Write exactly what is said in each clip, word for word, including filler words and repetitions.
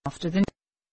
after the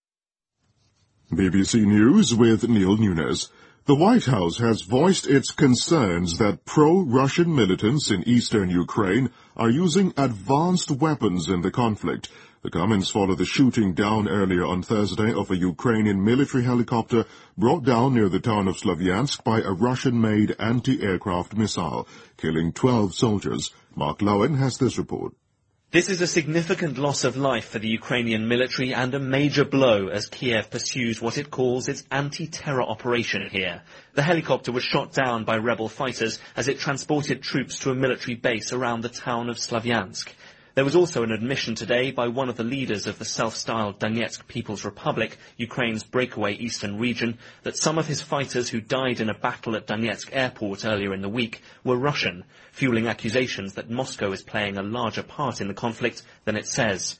B B C News with Neil Nunes. The White House has voiced its concerns that pro-Russian militants in eastern Ukraine are using advanced weapons in the conflict. The comments follow the shooting down earlier on Thursday of a Ukrainian military helicopter brought down near the town of Slavyansk by a Russian-made anti-aircraft missile, killing twelve soldiers. Mark Lowen has this report. This is a significant loss of life for the Ukrainian military and a major blow as Kiev pursues what it calls its anti-terror operation here. The helicopter was shot down by rebel fighters as it transported troops to a military base around the town of Slavyansk. There was also an admission today by one of the leaders of the self-styled Donetsk People's Republic, Ukraine's breakaway eastern region, that some of his fighters who died in a battle at Donetsk airport earlier in the week were Russian, fueling accusations that Moscow is playing a larger part in the conflict than it says.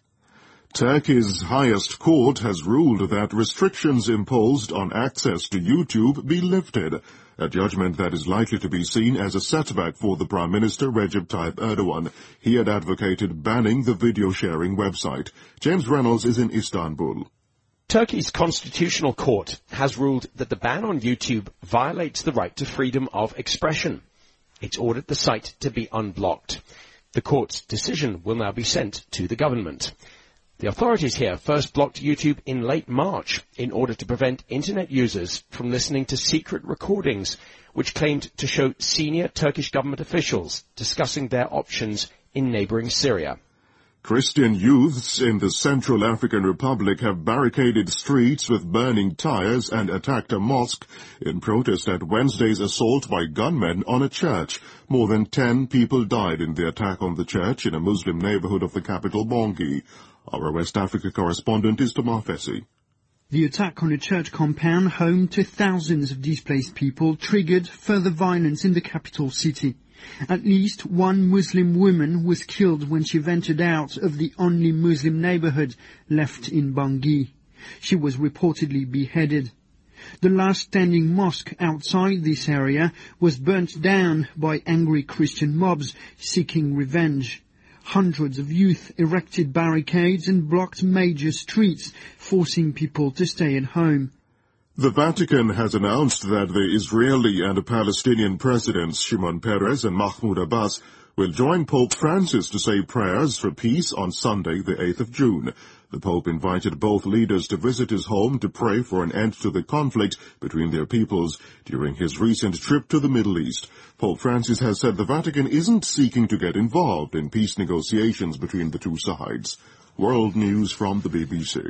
Turkey's highest court has ruled that restrictions imposed on access to YouTube be lifted, a judgment that is likely to be seen as a setback for the Prime Minister Recep Tayyip Erdogan. He had advocated banning the video-sharing website. James Reynolds is in Istanbul. Turkey's Constitutional Court has ruled that the ban on YouTube violates the right to freedom of expression. It's ordered the site to be unblocked. The court's decision will now be sent to the government. The authorities here first blocked YouTube in late March in order to prevent internet users from listening to secret recordings which claimed to show senior Turkish government officials discussing their options in neighboring Syria. Christian youths in the Central African Republic have barricaded streets with burning tires and attacked a mosque in protest at Wednesday's assault by gunmen on a church. More than ten people died in the attack on the church in a Muslim neighborhood of the capital, Bangui. Our West Africa correspondent is Tamar Fessi. The attack on a church compound home to thousands of displaced people triggered further violence in the capital city. At least one Muslim woman was killed when she ventured out of the only Muslim neighborhood left in Bangui. She was reportedly beheaded. The last standing mosque outside this area was burnt down by angry Christian mobs seeking revenge. Hundreds of youth erected barricades and blocked major streets, forcing people to stay at home. The Vatican has announced that the Israeli and Palestinian presidents Shimon Peres and Mahmoud Abbas will join Pope Francis to say prayers for peace on Sunday, the eighth of June. The Pope invited both leaders to visit his home to pray for an end to the conflict between their peoples during his recent trip to the Middle East. Pope Francis has said the Vatican isn't seeking to get involved in peace negotiations between the two sides. World News from the B B C.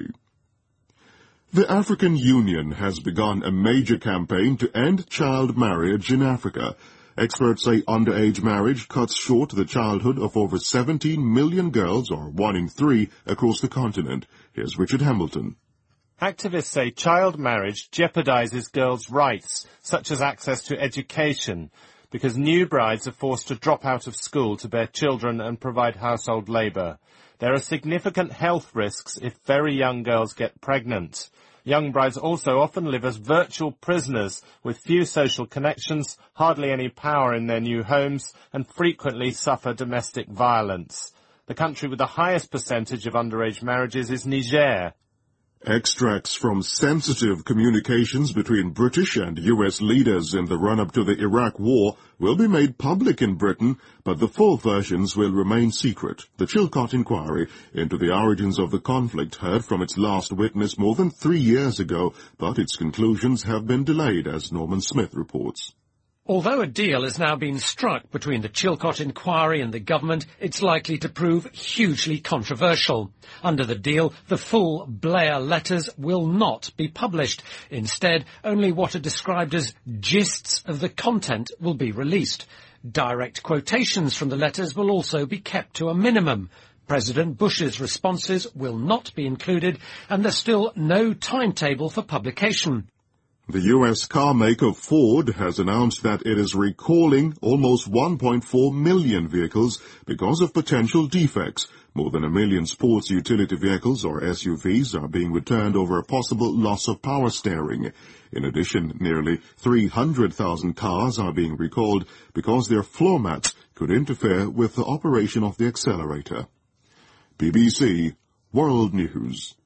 The African Union has begun a major campaign to end child marriage in Africa. Experts say underage marriage cuts short the childhood of over seventeen million girls, or one in three, across the continent. Here's Richard Hamilton. Activists say child marriage jeopardizes girls' rights, such as access to education, because new brides are forced to drop out of school to bear children and provide household labor. There are significant health risks if very young girls get pregnant. Young brides also often live as virtual prisoners with few social connections, hardly any power in their new homes, and frequently suffer domestic violence. The country with the highest percentage of underage marriages is Niger. Extracts from sensitive communications between British and U S leaders in the run-up to the Iraq War will be made public in Britain, but the full versions will remain secret. The Chilcot inquiry into the origins of the conflict heard from its last witness more than three years ago, but its conclusions have been delayed, as Norman Smith reports. Although a deal has now been struck between the Chilcot inquiry and the government, it's likely to prove hugely controversial. Under the deal, the full Blair letters will not be published. Instead, only what are described as gists of the content will be released. Direct quotations from the letters will also be kept to a minimum. President Bush's responses will not be included, and there's still no timetable for publication. The U S car maker Ford has announced that it is recalling almost one point four million vehicles because of potential defects. More than a million sports utility vehicles, or S U Vs, are being returned over a possible loss of power steering. In addition, nearly three hundred thousand cars are being recalled because their floor mats could interfere with the operation of the accelerator. B B C World News.